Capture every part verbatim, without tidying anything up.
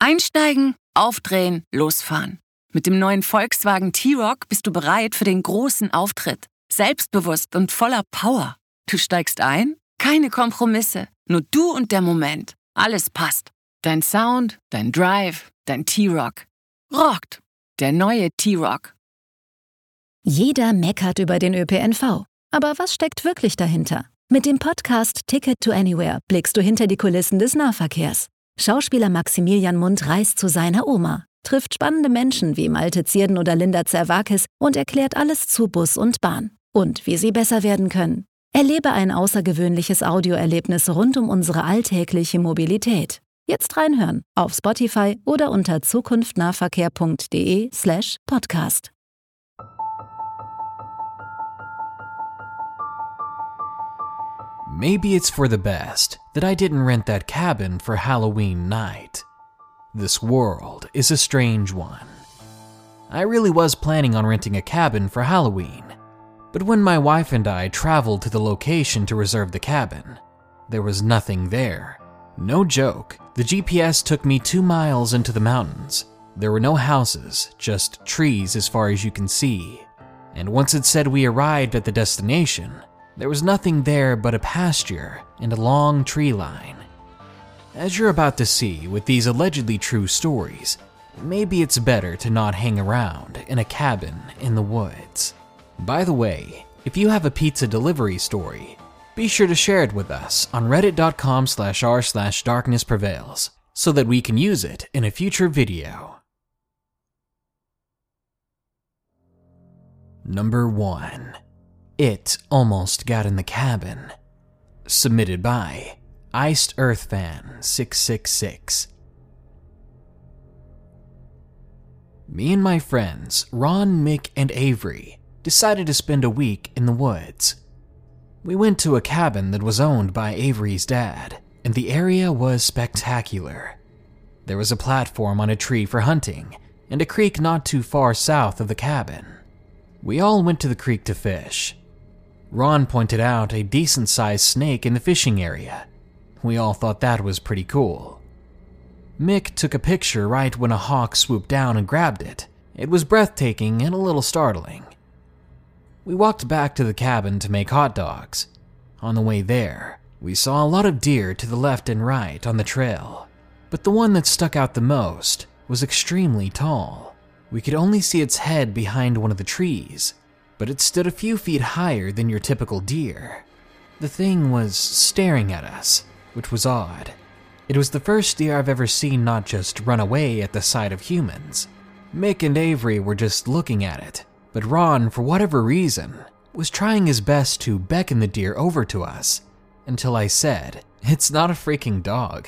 Einsteigen, aufdrehen, losfahren. Mit dem neuen Volkswagen T-Roc bist du bereit für den großen Auftritt. Selbstbewusst und voller Power. Du steigst ein? Keine Kompromisse. Nur du und der Moment. Alles passt. Dein Sound, dein Drive, dein T-Roc. Rockt. Der neue T-Roc. Jeder meckert über den Ö P N V. Aber was steckt wirklich dahinter? Mit dem Podcast Ticket to Anywhere blickst du hinter die Kulissen des Nahverkehrs. Schauspieler Maximilian Mundt reist zu seiner Oma, trifft spannende Menschen wie Malte Zierden oder Linda Zerwakis und erklärt alles zu Bus und Bahn und wie sie besser werden können. Erlebe ein außergewöhnliches Audioerlebnis rund um unsere alltägliche Mobilität. Jetzt reinhören auf Spotify oder unter zukunftnahverkehr.de slash podcast. Maybe it's for the best that I didn't rent that cabin for Halloween night. This world is a strange one. I really was planning on renting a cabin for Halloween, but when my wife and I traveled to the location to reserve the cabin, there was nothing there. No joke, the G P S took me two miles into the mountains. There were no houses, just trees as far as you can see. And once it said we arrived at the destination, there was nothing there but a pasture and a long tree line. As you're about to see with these allegedly true stories, maybe it's better to not hang around in a cabin in the woods. By the way, if you have a pizza delivery story, be sure to share it with us on reddit.com slash r slash darkness prevails so that we can use it in a future video. Number one. It almost got in the cabin. Submitted by Iced Earth Fan six six six. Me and my friends, Ron, Mick, and Avery, decided to spend a week in the woods. We went to a cabin that was owned by Avery's dad, and the area was spectacular. There was a platform on a tree for hunting, and a creek not too far south of the cabin. We all went to the creek to fish. Ron pointed out a decent-sized snake in the fishing area. We all thought that was pretty cool. Mick took a picture right when a hawk swooped down and grabbed it. It was breathtaking and a little startling. We walked back to the cabin to make hot dogs. On the way there, we saw a lot of deer to the left and right on the trail, but the one that stuck out the most was extremely tall. We could only see its head behind one of the trees, but it stood a few feet higher than your typical deer. The thing was staring at us, which was odd. It was the first deer I've ever seen not just run away at the sight of humans. Mick and Avery were just looking at it, but Ron, for whatever reason, was trying his best to beckon the deer over to us, until I said, "It's not a freaking dog."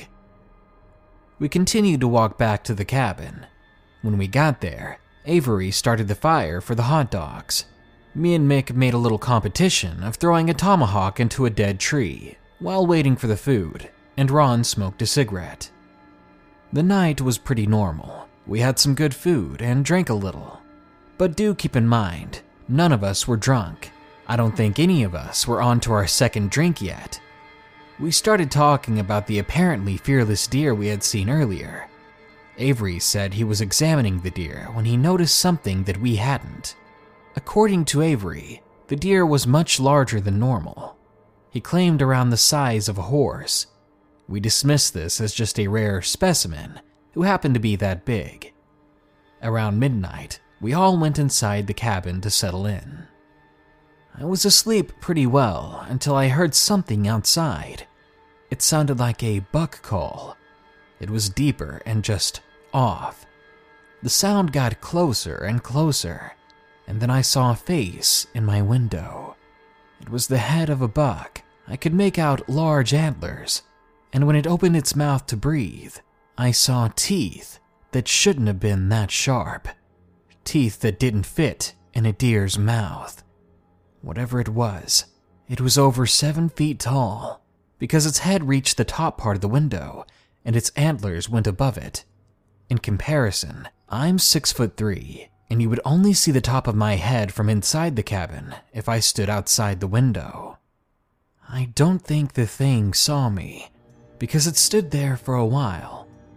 We continued to walk back to the cabin. When we got there, Avery started the fire for the hot dogs. Me and Mick made a little competition of throwing a tomahawk into a dead tree while waiting for the food, and Ron smoked a cigarette. The night was pretty normal. We had some good food and drank a little. But do keep in mind, none of us were drunk. I don't think any of us were on to our second drink yet. We started talking about the apparently fearless deer we had seen earlier. Avery said he was examining the deer when he noticed something that we hadn't. According to Avery, the deer was much larger than normal. He claimed around the size of a horse. We dismissed this as just a rare specimen who happened to be that big. Around midnight, we all went inside the cabin to settle in. I was asleep pretty well until I heard something outside. It sounded like a buck call. It was deeper and just off. The sound got closer and closer, and then I saw a face in my window. It was the head of a buck. I could make out large antlers, and when it opened its mouth to breathe, I saw teeth that shouldn't have been that sharp. Teeth that didn't fit in a deer's mouth. Whatever it was, it was over seven feet tall, because its head reached the top part of the window, and its antlers went above it. In comparison, I'm six foot three, and you would only see the top of my head from inside the cabin if I stood outside the window. I don't think the thing saw me, because it stood there for a while.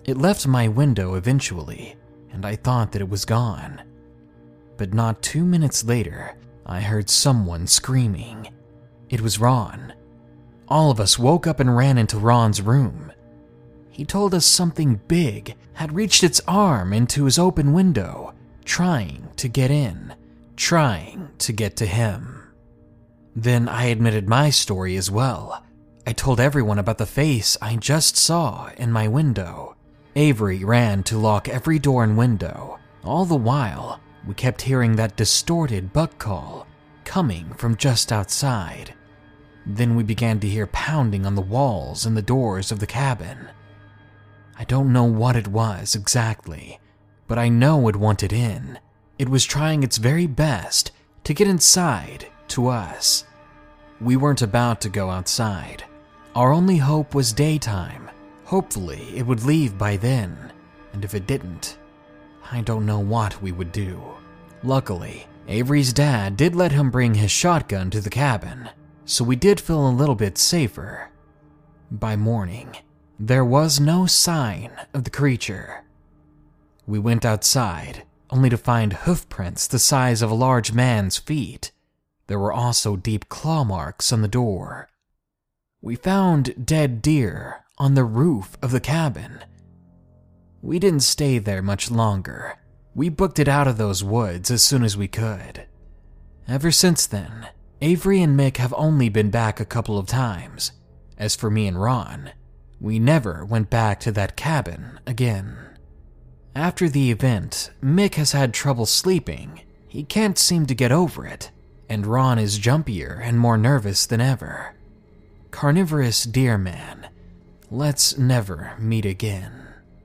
It left my window eventually, and I thought that it was gone. But not two minutes later, I heard someone screaming. It was Ron. All of us woke up and ran into Ron's room. He told us something big had reached its arm into his open window, trying to get in, trying to get to him. Then I admitted my story as well. I told everyone about the face I just saw in my window. Avery ran to lock every door and window. All the while, we kept hearing that distorted buck call coming from just outside. Then we began to hear pounding on the walls and the doors of the cabin. I don't know what it was exactly, but I know it wanted in. It was trying its very best to get inside to us. We weren't about to go outside. Our only hope was daytime. Hopefully it would leave by then, and if it didn't, I don't know what we would do. Luckily, Avery's dad did let him bring his shotgun to the cabin, so we did feel a little bit safer. By morning, there was no sign of the creature. We went outside, only to find hoof prints the size of a large man's feet. There were also deep claw marks on the door. We found dead deer on the roof of the cabin. We didn't stay there much longer. We booked it out of those woods as soon as we could. Ever since then, Avery and Mick have only been back a couple of times. As for me and Ron, we never went back to that cabin again. After the event, Mick has had trouble sleeping. He can't seem to get over it, and Ron is jumpier and more nervous than ever. Carnivorous Deer Man, let's never meet again.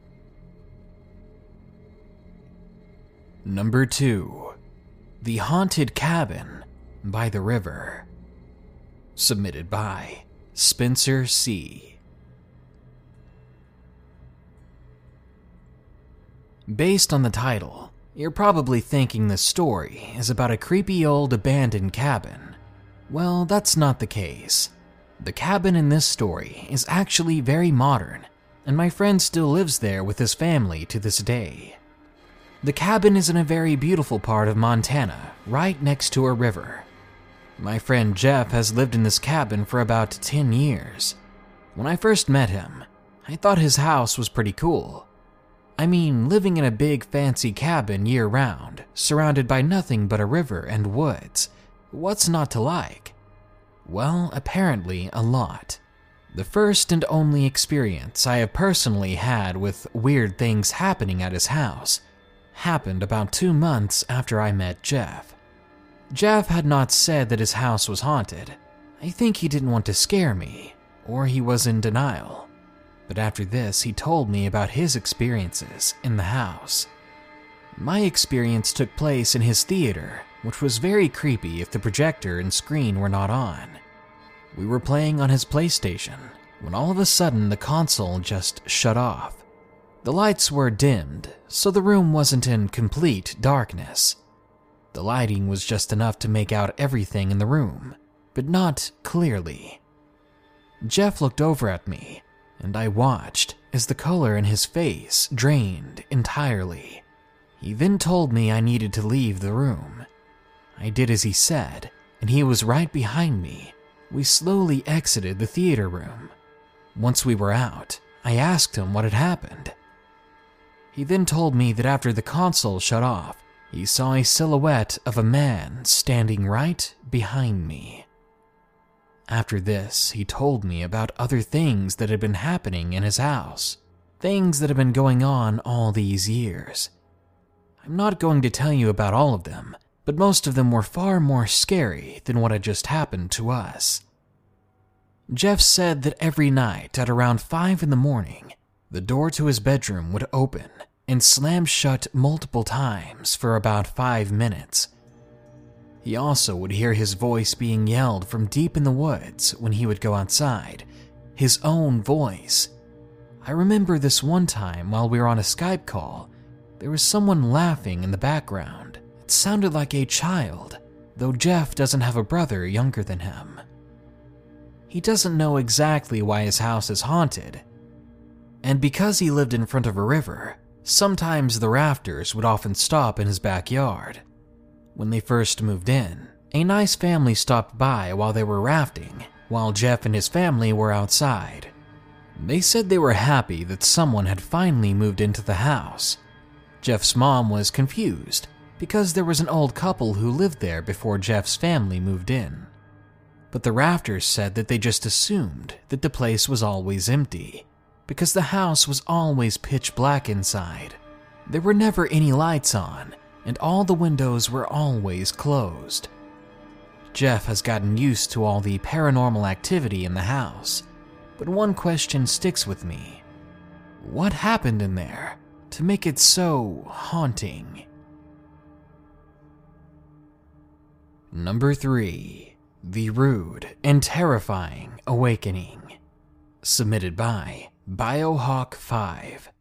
Number two, The Haunted Cabin by the River. Submitted by Spencer C. Based on the title, you're probably thinking this story is about a creepy old abandoned cabin. Well, that's not the case. The cabin in this story is actually very modern, and my friend still lives there with his family to this day. The cabin is in a very beautiful part of Montana, right next to a river. My friend Jeff has lived in this cabin for about ten years. When I first met him, I thought his house was pretty cool. I mean, living in a big fancy cabin year-round, surrounded by nothing but a river and woods, what's not to like? Well, apparently a lot. The first and only experience I have personally had with weird things happening at his house happened about two months after I met Jeff. Jeff had not said that his house was haunted. I think he didn't want to scare me, or he was in denial. But after this, he told me about his experiences in the house. My experience took place in his theater, which was very creepy if the projector and screen were not on. We were playing on his PlayStation, when all of a sudden the console just shut off. The lights were dimmed, so the room wasn't in complete darkness. The lighting was just enough to make out everything in the room, but not clearly. Jeff looked over at me, and I watched as the color in his face drained entirely. He then told me I needed to leave the room. I did as he said, and he was right behind me. We slowly exited the theater room. Once we were out, I asked him what had happened. He then told me that after the console shut off, he saw a silhouette of a man standing right behind me. After this, he told me about other things that had been happening in his house, things that had been going on all these years. I'm not going to tell you about all of them, but most of them were far more scary than what had just happened to us. Jeff said that every night at around five in the morning, the door to his bedroom would open and slam shut multiple times for about five minutes. He also would hear his voice being yelled from deep in the woods when he would go outside, his own voice. I remember this one time while we were on a Skype call, there was someone laughing in the background. It sounded like a child, though Jeff doesn't have a brother younger than him. He doesn't know exactly why his house is haunted. And because he lived in front of a river, sometimes the rafters would often stop in his backyard. When they first moved in, a nice family stopped by while they were rafting, while Jeff and his family were outside. They said they were happy that someone had finally moved into the house. Jeff's mom was confused because there was an old couple who lived there before Jeff's family moved in. But the rafters said that they just assumed that the place was always empty, because the house was always pitch black inside. There were never any lights on, and all the windows were always closed. Jeff has gotten used to all the paranormal activity in the house, but one question sticks with me. What happened in there to make it so haunting? Number three, The Rude and Terrifying Awakening. Submitted by Biohawk five.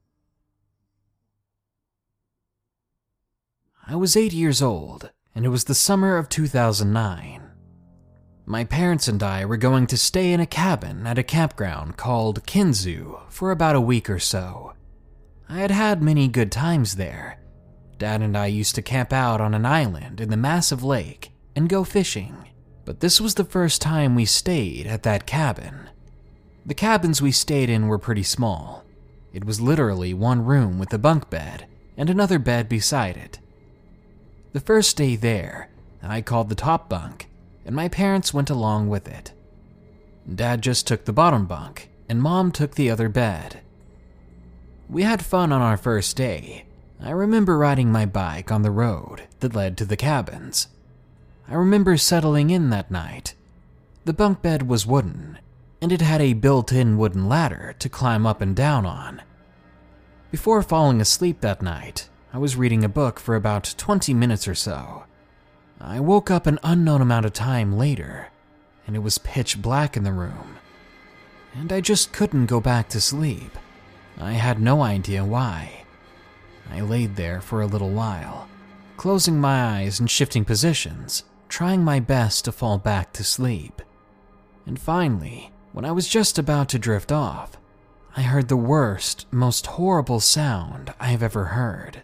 I was eight years old, and it was the summer of two thousand nine. My parents and I were going to stay in a cabin at a campground called Kinzu for about a week or so. I had had many good times there. Dad and I used to camp out on an island in the massive lake and go fishing, but this was the first time we stayed at that cabin. The cabins we stayed in were pretty small. It was literally one room with a bunk bed and another bed beside it. The first day there, I called the top bunk, and my parents went along with it. Dad just took the bottom bunk, and Mom took the other bed. We had fun on our first day. I remember riding my bike on the road that led to the cabins. I remember settling in that night. The bunk bed was wooden, and it had a built-in wooden ladder to climb up and down on. Before falling asleep that night, I was reading a book for about twenty minutes or so. I woke up an unknown amount of time later, and it was pitch black in the room. And I just couldn't go back to sleep. I had no idea why. I laid there for a little while, closing my eyes and shifting positions, trying my best to fall back to sleep. And finally, when I was just about to drift off, I heard the worst, most horrible sound I have ever heard.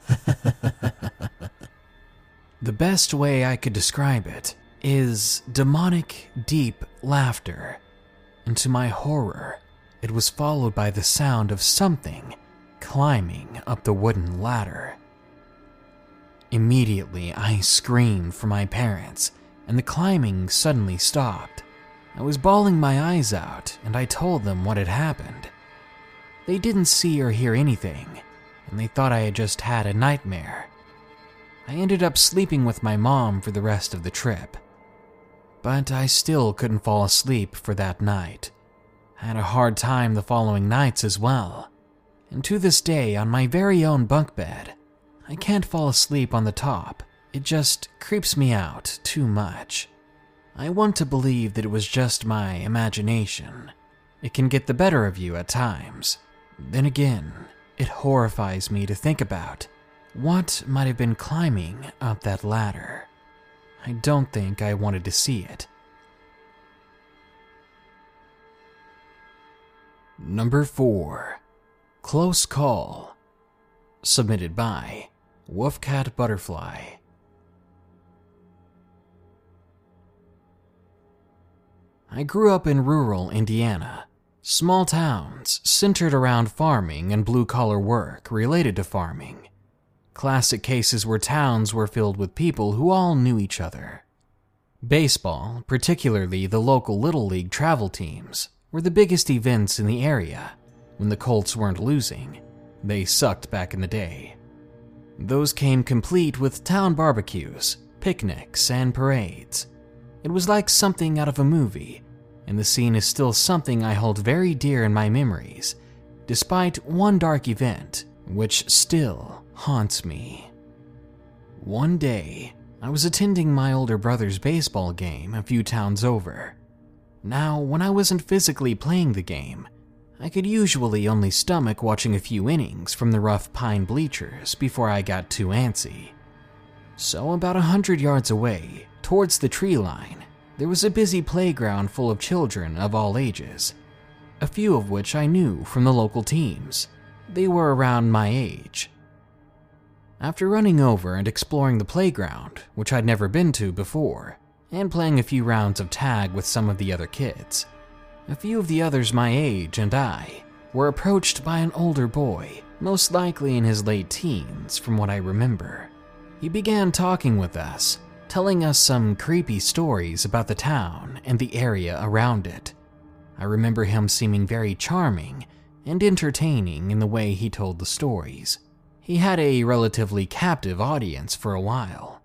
The best way I could describe it is demonic, deep laughter. And to my horror, it was followed by the sound of something climbing up the wooden ladder. Immediately, I screamed for my parents, and the climbing suddenly stopped. I was bawling my eyes out, and I told them what had happened. They didn't see or hear anything, and they thought I had just had a nightmare. I ended up sleeping with my mom for the rest of the trip. But I still couldn't fall asleep for that night. I had a hard time the following nights as well. And to this day, on my very own bunk bed, I can't fall asleep on the top. It just creeps me out too much. I want to believe that it was just my imagination. It can get the better of you at times. Then again, it horrifies me to think about what might have been climbing up that ladder. I don't think I wanted to see it. Number four, Close Call. Submitted by Wolfcat Butterfly. I grew up in rural Indiana. Small towns centered around farming and blue-collar work related to farming. Classic cases where towns were filled with people who all knew each other. Baseball, particularly the local Little League travel teams, were the biggest events in the area. When the Colts weren't losing, they sucked back in the day. Those came complete with town barbecues, picnics, and parades. It was like something out of a movie, and the scene is still something I hold very dear in my memories, despite one dark event, which still haunts me. One day, I was attending my older brother's baseball game a few towns over. Now, when I wasn't physically playing the game, I could usually only stomach watching a few innings from the rough pine bleachers before I got too antsy. So about a hundred yards away, towards the tree line, there was a busy playground full of children of all ages. a few of which I knew from the local teams. They were around my age. After running over and exploring the playground, which I'd never been to before, and playing a few rounds of tag with some of the other kids, a few of the others my age and I were approached by an older boy, most likely in his late teens from what I remember. He began talking with us, telling us some creepy stories about the town and the area around it. I remember him seeming very charming and entertaining in the way he told the stories. He had a relatively captive audience for a while.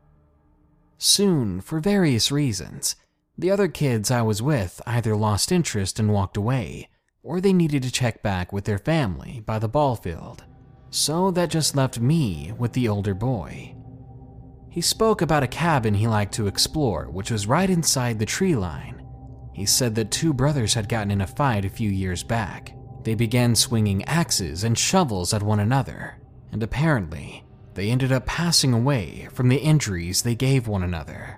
Soon, for various reasons, the other kids I was with either lost interest and walked away, or they needed to check back with their family by the ball field. So that just left me with the older boy. He spoke about a cabin he liked to explore, which was right inside the tree line. He said that two brothers had gotten in a fight a few years back. They began swinging axes and shovels at one another, and apparently, they ended up passing away from the injuries they gave one another.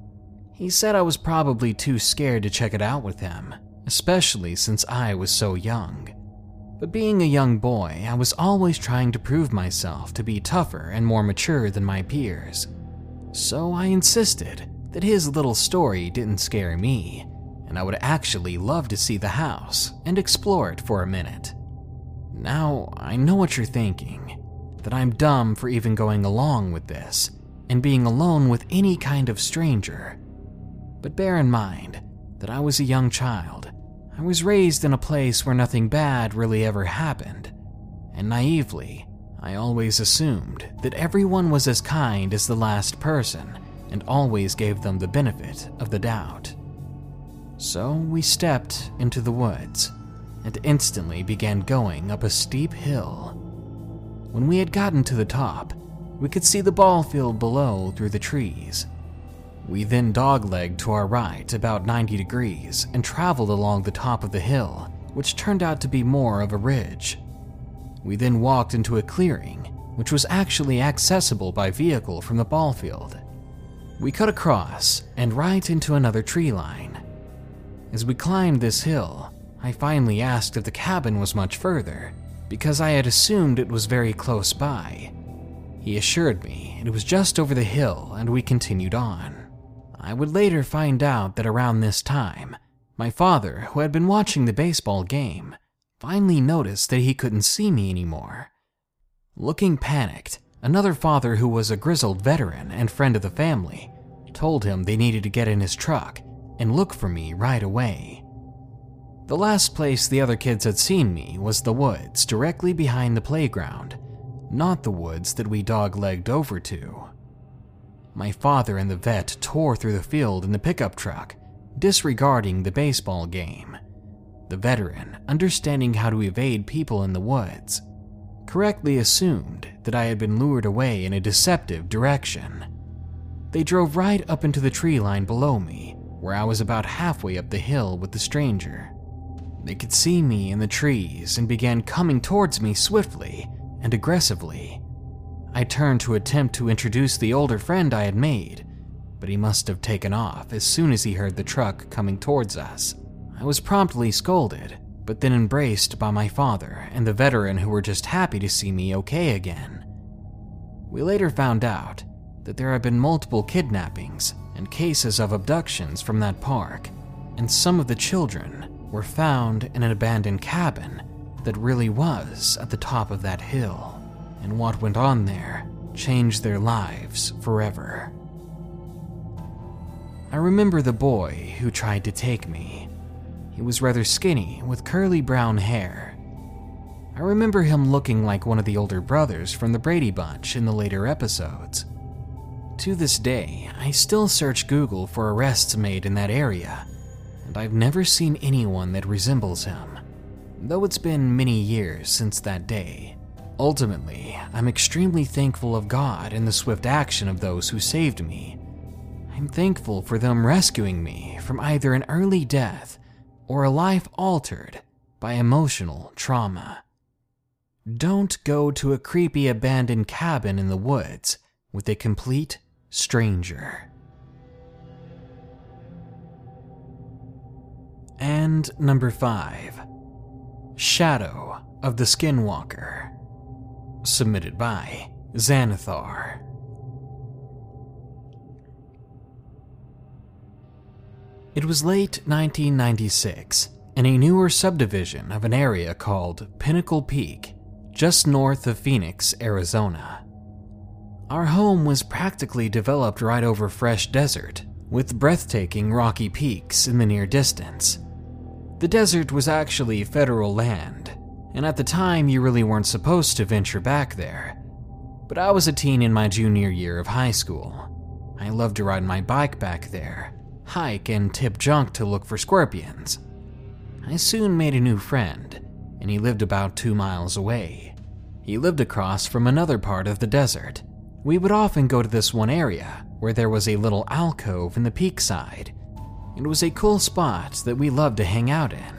He said I was probably too scared to check it out with him, especially since I was so young. But being a young boy, I was always trying to prove myself to be tougher and more mature than my peers. So I insisted that his little story didn't scare me, and I would actually love to see the house and explore it for a minute. Now, I know what you're thinking, that I'm dumb for even going along with this and being alone with any kind of stranger. But bear in mind that I was a young child. I was raised in a place where nothing bad really ever happened, and naively, I always assumed that everyone was as kind as the last person and always gave them the benefit of the doubt. So we stepped into the woods and instantly began going up a steep hill. When we had gotten to the top, we could see the ball field below through the trees. We then doglegged to our right about ninety degrees and traveled along the top of the hill, which turned out to be more of a ridge. We then walked into a clearing, which was actually accessible by vehicle from the ball field. We cut across and right into another tree line. As we climbed this hill, I finally asked if the cabin was much further, because I had assumed it was very close by. He assured me it was just over the hill, and we continued on. I would later find out that around this time, my father, who had been watching the baseball game, finally noticed that he couldn't see me anymore. Looking panicked, another father who was a grizzled veteran and friend of the family told him they needed to get in his truck and look for me right away. The last place the other kids had seen me was the woods directly behind the playground, not the woods that we dog-legged over to. My father and the vet tore through the field in the pickup truck, disregarding the baseball game. The veteran, understanding how to evade people in the woods, correctly assumed that I had been lured away in a deceptive direction. They drove right up into the tree line below me, where I was about halfway up the hill with the stranger. They could see me in the trees and began coming towards me swiftly and aggressively. I turned to attempt to introduce the older friend I had made, but he must have taken off as soon as he heard the truck coming towards us. I was promptly scolded, but then embraced by my father and the veteran, who were just happy to see me okay again. We later found out that there had been multiple kidnappings and cases of abductions from that park, and some of the children were found in an abandoned cabin that really was at the top of that hill. And what went on there changed their lives forever. I remember the boy who tried to take me. He was rather skinny with curly brown hair. I remember him looking like one of the older brothers from the Brady Bunch in the later episodes. To this day, I still search Google for arrests made in that area, and I've never seen anyone that resembles him, though it's been many years since that day. Ultimately, I'm extremely thankful of God and the swift action of those who saved me. I'm thankful for them rescuing me from either an early death or a life altered by emotional trauma. Don't go to a creepy abandoned cabin in the woods with a complete stranger. And number five, Shadow of the Skinwalker. Submitted by Xanathar. It was late nineteen ninety-six, in a newer subdivision of an area called Pinnacle Peak, just north of Phoenix, Arizona. Our home was practically developed right over fresh desert, with breathtaking rocky peaks in the near distance. The desert was actually federal land, and at the time you really weren't supposed to venture back there. But I was a teen in my junior year of high school. I loved to ride my bike back there, hike, and tip junk to look for scorpions. I soon made a new friend, and he lived about two miles away. He lived across from another part of the desert. We would often go to this one area where there was a little alcove in the peak side. It was a cool spot that we loved to hang out in.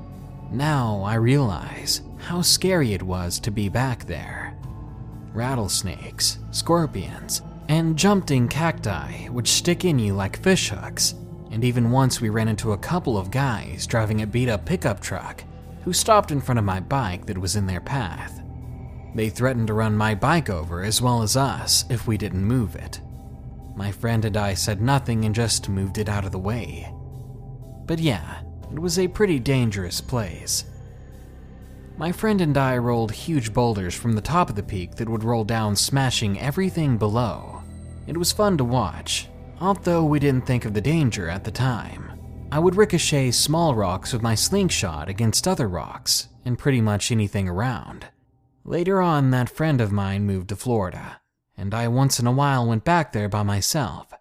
Now I realize how scary it was to be back there. Rattlesnakes, scorpions, and jumping cacti which stick in you like fish hooks. And even once we ran into a couple of guys driving a beat-up pickup truck who stopped in front of my bike that was in their path. They threatened to run my bike over as well as us if we didn't move it. My friend and I said nothing and just moved it out of the way. But yeah, it was a pretty dangerous place. My friend and I rolled huge boulders from the top of the peak that would roll down, smashing everything below. It was fun to watch, although we didn't think of the danger at the time. I would ricochet small rocks with my slingshot against other rocks and pretty much anything around. Later on, that friend of mine moved to Florida, and I once in a while went back there by myself.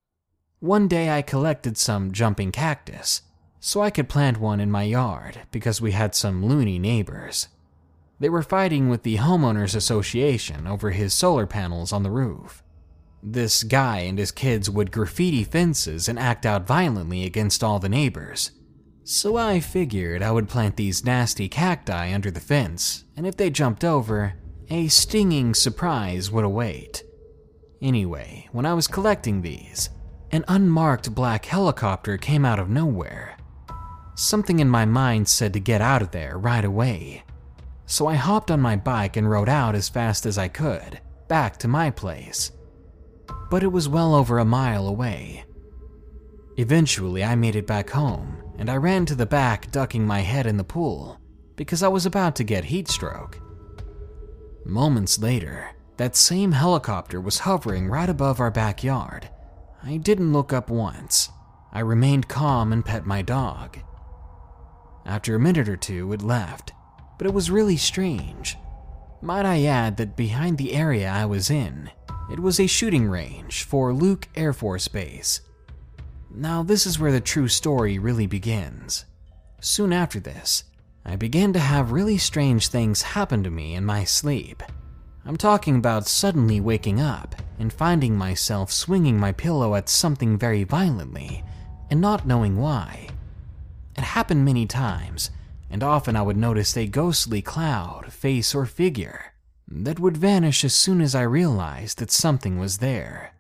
One day I collected some jumping cactus, so I could plant one in my yard because we had some loony neighbors. They were fighting with the homeowners association over his solar panels on the roof. This guy and his kids would graffiti fences and act out violently against all the neighbors. So I figured I would plant these nasty cacti under the fence, and if they jumped over, a stinging surprise would await. Anyway, when I was collecting these, an unmarked black helicopter came out of nowhere. Something in my mind said to get out of there right away. So I hopped on my bike and rode out as fast as I could, back to my place. But it was well over a mile away. Eventually, I made it back home, and I ran to the back, ducking my head in the pool, because I was about to get heat stroke. Moments later, that same helicopter was hovering right above our backyard. I didn't look up once. I remained calm and pet my dog. After a minute or two, it left, but it was really strange. Might I add that behind the area I was in, it was a shooting range for Luke Air Force Base. Now this is where the true story really begins. Soon after this, I began to have really strange things happen to me in my sleep. I'm talking about suddenly waking up and finding myself swinging my pillow at something very violently and not knowing why. It happened many times, and often I would notice a ghostly cloud, face, or figure that would vanish as soon as I realized that something was there.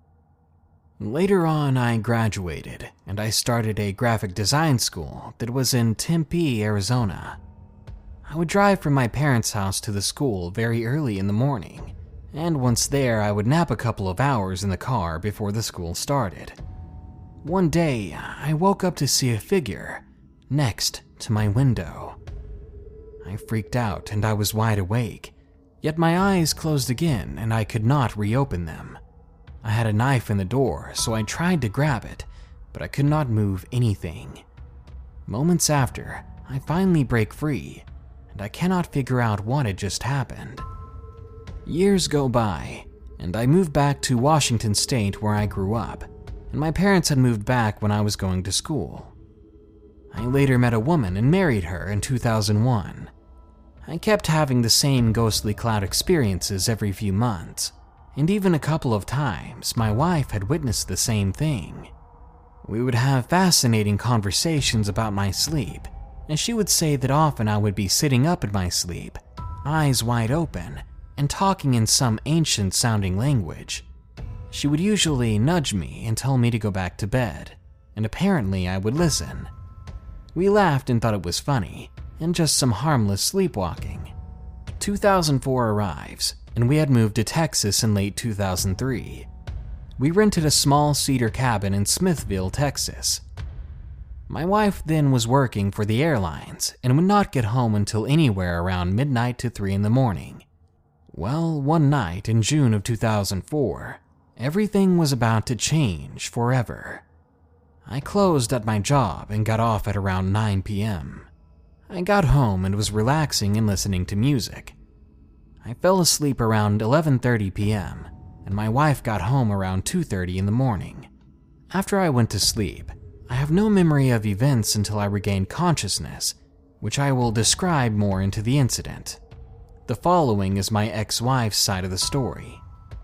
Later on, I graduated, and I started a graphic design school that was in Tempe, Arizona. I would drive from my parents' house to the school very early in the morning, and once there, I would nap a couple of hours in the car before the school started. One day, I woke up to see a figure next to my window. I freaked out and I was wide awake, yet my eyes closed again and I could not reopen them. I had a knife in the door, so I tried to grab it, but I could not move anything. Moments after, I finally break free, and I cannot figure out what had just happened. Years go by, and I moved back to Washington State where I grew up, and my parents had moved back when I was going to school. I later met a woman and married her in two thousand one. I kept having the same ghostly cloud experiences every few months, and even a couple of times my wife had witnessed the same thing. We would have fascinating conversations about my sleep, and she would say that often I would be sitting up in my sleep, eyes wide open, and talking in some ancient-sounding language. She would usually nudge me and tell me to go back to bed, and apparently I would listen. We laughed and thought it was funny, and just some harmless sleepwalking. two thousand four arrives, and we had moved to Texas in late two thousand three. We rented a small cedar cabin in Smithville, Texas. My wife then was working for the airlines and would not get home until anywhere around midnight to three in the morning. Well, one night in June of two thousand four, everything was about to change forever. I closed at my job and got off at around nine p.m. I got home and was relaxing and listening to music. I fell asleep around eleven thirty p.m., and my wife got home around two thirty in the morning. After I went to sleep, I have no memory of events until I regained consciousness, which I will describe more into the incident. The following is my ex-wife's side of the story.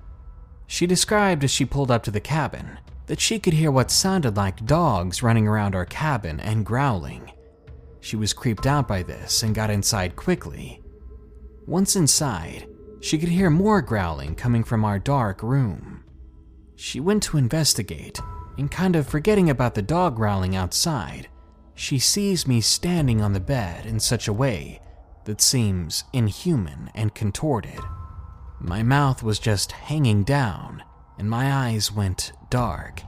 She described as she pulled up to the cabin that she could hear what sounded like dogs running around our cabin and growling. She was creeped out by this and got inside quickly. Once inside, she could hear more growling coming from our dark room. She went to investigate, and kind of forgetting about the dog growling outside, she sees me standing on the bed in such a way that seems inhuman and contorted. My mouth was just hanging down, and my eyes went dark.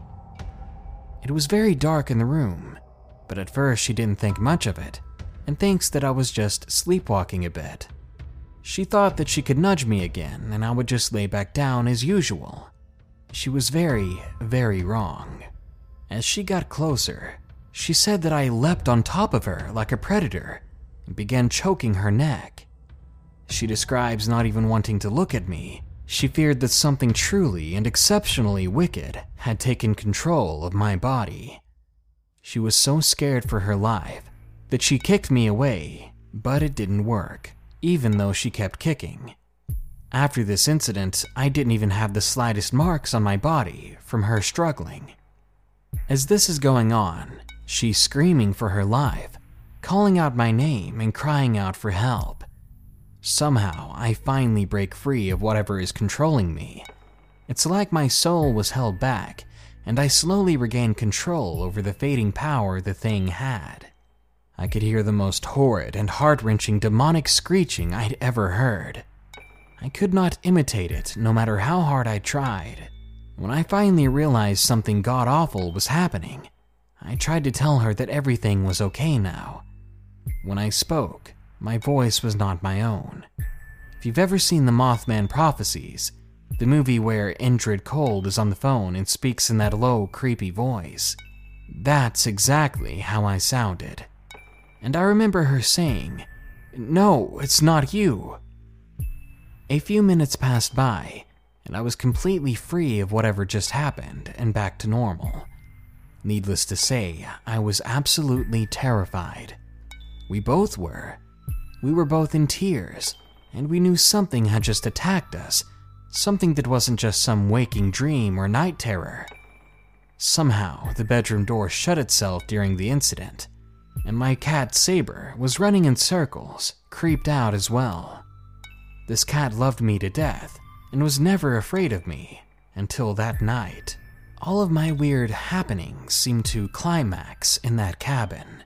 It was very dark in the room, but at first she didn't think much of it, and thinks that I was just sleepwalking a bit. She thought that she could nudge me again and I would just lay back down as usual. She was very, very wrong. As she got closer, she said that I leapt on top of her like a predator and began choking her neck. She describes not even wanting to look at me. She feared that something truly and exceptionally wicked had taken control of my body. She was so scared for her life that she kicked me away, but it didn't work, even though she kept kicking. After this incident, I didn't even have the slightest marks on my body from her struggling. As this is going on, she's screaming for her life, calling out my name and crying out for help. Somehow, I finally break free of whatever is controlling me. It's like my soul was held back, and I slowly regained control over the fading power the thing had. I could hear the most horrid and heart-wrenching demonic screeching I'd ever heard. I could not imitate it, no matter how hard I tried. When I finally realized something god-awful was happening, I tried to tell her that everything was okay now. When I spoke, my voice was not my own. If you've ever seen the Mothman Prophecies, the movie where Indrid Cold is on the phone and speaks in that low, creepy voice, that's exactly how I sounded. And I remember her saying, "No, it's not you." A few minutes passed by, and I was completely free of whatever just happened and back to normal. Needless to say, I was absolutely terrified. We both were. We were both in tears, and we knew something had just attacked us, something that wasn't just some waking dream or night terror. Somehow, the bedroom door shut itself during the incident, and my cat Saber was running in circles, creeped out as well. This cat loved me to death and was never afraid of me until that night. All of my weird happenings seemed to climax in that cabin.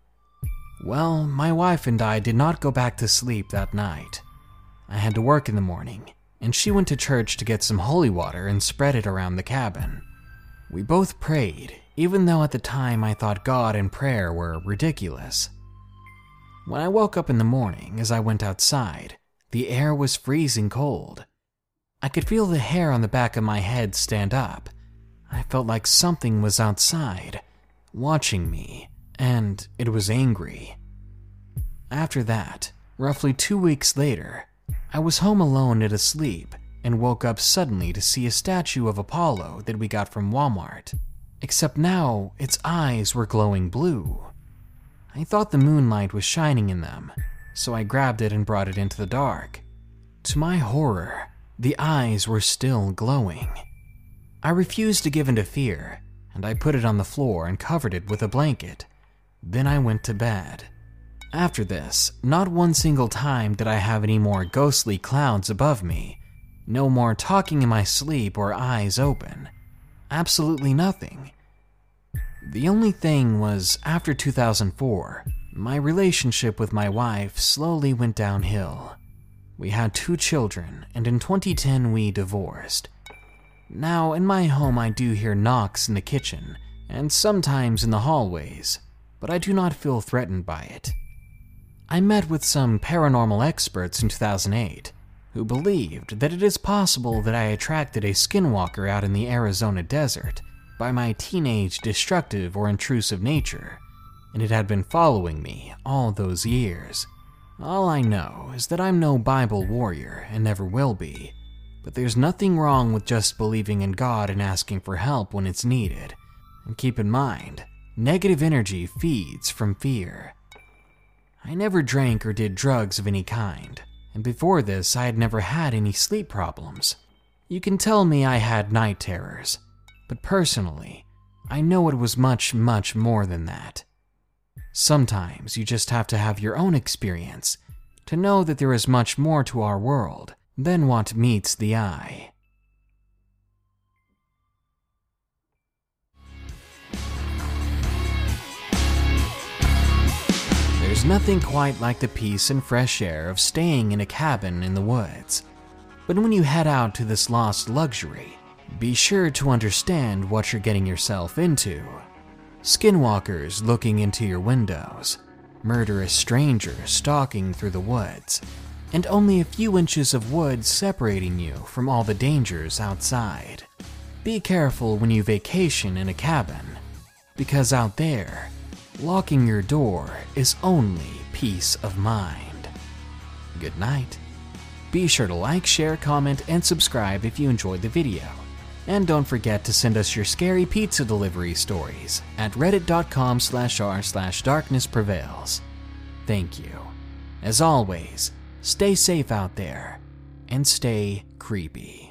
Well, my wife and I did not go back to sleep that night. I had to work in the morning, and she went to church to get some holy water and spread it around the cabin. We both prayed, even though at the time I thought God and prayer were ridiculous. When I woke up in the morning as I went outside, the air was freezing cold. I could feel the hair on the back of my head stand up. I felt like something was outside, watching me, and it was angry. After that, roughly two weeks later, I was home alone and asleep and woke up suddenly to see a statue of Apollo that we got from Walmart, except now its eyes were glowing blue. I thought the moonlight was shining in them, so I grabbed it and brought it into the dark. To my horror, the eyes were still glowing. I refused to give in to fear, and I put it on the floor and covered it with a blanket. Then I went to bed. After this, not one single time did I have any more ghostly clouds above me. No more talking in my sleep or eyes open. Absolutely nothing. The only thing was, after two thousand four, My relationship with my wife slowly went downhill. We had two children, and in twenty ten we divorced. Now, in my home I do hear knocks in the kitchen, and sometimes in the hallways, but I do not feel threatened by it. I met with some paranormal experts in two thousand eight who believed that it is possible that I attracted a skinwalker out in the Arizona desert by my teenage destructive or intrusive nature, and it had been following me all those years. All I know is that I'm no Bible warrior and never will be, but there's nothing wrong with just believing in God and asking for help when it's needed. And keep in mind, negative energy feeds from fear. I never drank or did drugs of any kind, and before this I had never had any sleep problems. You can tell me I had night terrors, but personally, I know it was much, much more than that. Sometimes you just have to have your own experience to know that there is much more to our world than what meets the eye. There's nothing quite like the peace and fresh air of staying in a cabin in the woods. But when you head out to this lost luxury, be sure to understand what you're getting yourself into. Skinwalkers looking into your windows, murderous strangers stalking through the woods, and only a few inches of wood separating you from all the dangers outside. Be careful when you vacation in a cabin, because out there, locking your door is only peace of mind. Good night. Be sure to like, share, comment, and subscribe if you enjoyed the video. And don't forget to send us your scary pizza delivery stories at reddit.com slash r slash darkness prevails. Thank you. As always, stay safe out there and stay creepy.